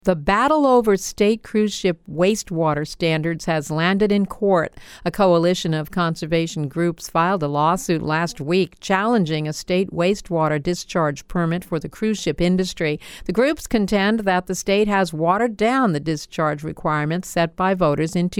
The battle over state cruise ship wastewater standards has landed in court. A coalition of conservation groups filed a lawsuit last week challenging a state wastewater discharge permit for the cruise ship industry. The groups contend that the state has watered down the discharge requirements set by voters in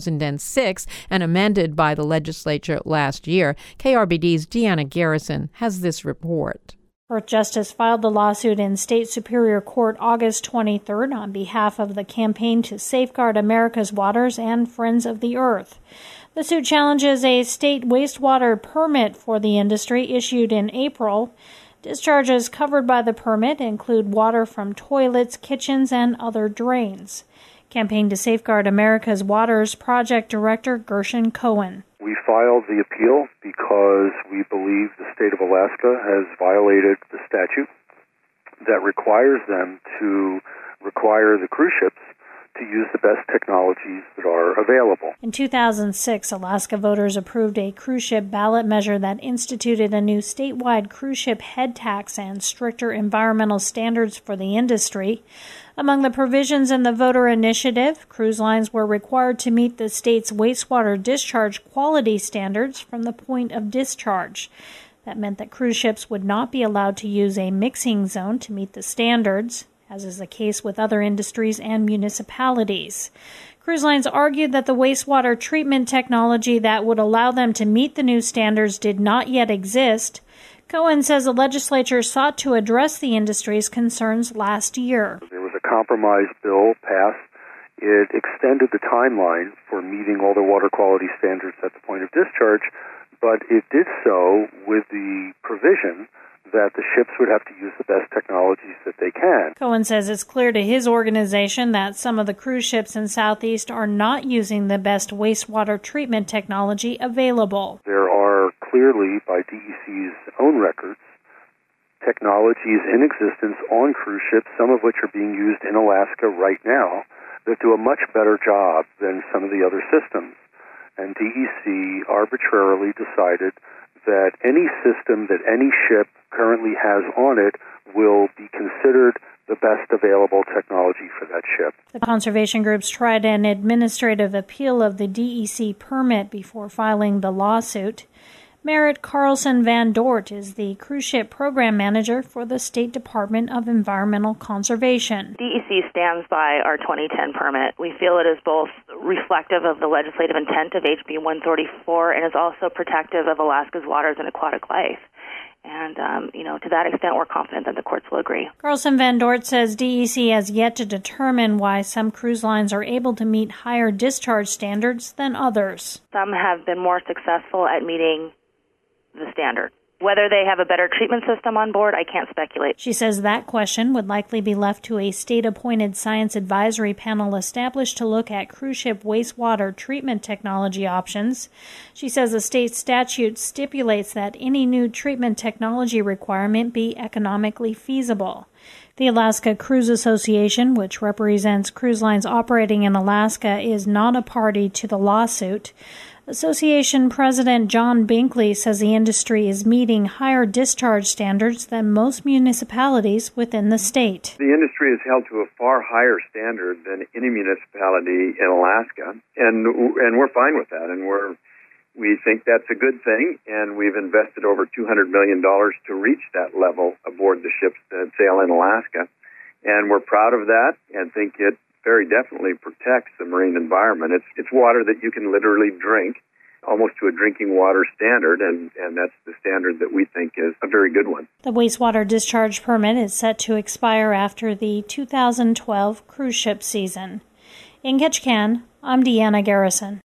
2006 and amended by the legislature last year. KRBD's Deanna Garrison has this report. Earth Justice filed the lawsuit in State Superior Court August 23rd on behalf of the Campaign to Safeguard America's Waters and Friends of the Earth. The suit challenges a state wastewater permit for the industry issued in April. Discharges covered by the permit include water from toilets, kitchens, and other drains. Campaign to Safeguard America's Waters Project Director Gershon Cohen. We filed the appeal because we believe the state of Alaska has violated the statute that requires them to require the cruise ships to use the best technologies that are available. In 2006, Alaska voters approved a cruise ship ballot measure that instituted a new statewide cruise ship head tax and stricter environmental standards for the industry. Among the provisions in the voter initiative, cruise lines were required to meet the state's wastewater discharge quality standards from the point of discharge. That meant that cruise ships would not be allowed to use a mixing zone to meet the standards, as is the case with other industries and municipalities. Cruise lines argued that the wastewater treatment technology that would allow them to meet the new standards did not yet exist. Cohen says the legislature sought to address the industry's concerns last year. There was a compromise bill passed. It extended the timeline for meeting all the water quality standards at the point of discharge, but it did so with the provision that the ships would have to use the best technologies that they can. Cohen says it's clear to his organization that some of the cruise ships in Southeast are not using the best wastewater treatment technology available. There are clearly, by DEC's own records, technologies in existence on cruise ships, some of which are being used in Alaska right now, that do a much better job than some of the other systems. And DEC arbitrarily decided that any system that any ship currently has on it will be considered the best available technology for that ship. The conservation groups tried an administrative appeal of the DEC permit before filing the lawsuit. Merritt Carlson Van Dort is the cruise ship program manager for the State Department of Environmental Conservation. DEC stands by our 2010 permit. We feel it is both reflective of the legislative intent of HB 134 and is also protective of Alaska's waters and aquatic life. And, to that extent, we're confident that the courts will agree. Carlson Van Dort says DEC has yet to determine why some cruise lines are able to meet higher discharge standards than others. Some have been more successful at meeting the standard. Whether they have a better treatment system on board, I can't speculate. She says that question would likely be left to a state-appointed science advisory panel established to look at cruise ship wastewater treatment technology options. She says the state statute stipulates that any new treatment technology requirement be economically feasible. The Alaska Cruise Association, which represents cruise lines operating in Alaska, is not a party to the lawsuit. Association President John Binkley says the industry is meeting higher discharge standards than most municipalities within the state. The industry is held to a far higher standard than any municipality in Alaska, and we're fine with that, and we think that's a good thing, and we've invested over $200 million to reach that level aboard the ships that sail in Alaska, and we're proud of that and think it very definitely protects the marine environment. It's water that you can literally drink, almost to a drinking water standard, and that's the standard that we think is a very good one. The wastewater discharge permit is set to expire after the 2012 cruise ship season. In Ketchikan, I'm Deanna Garrison.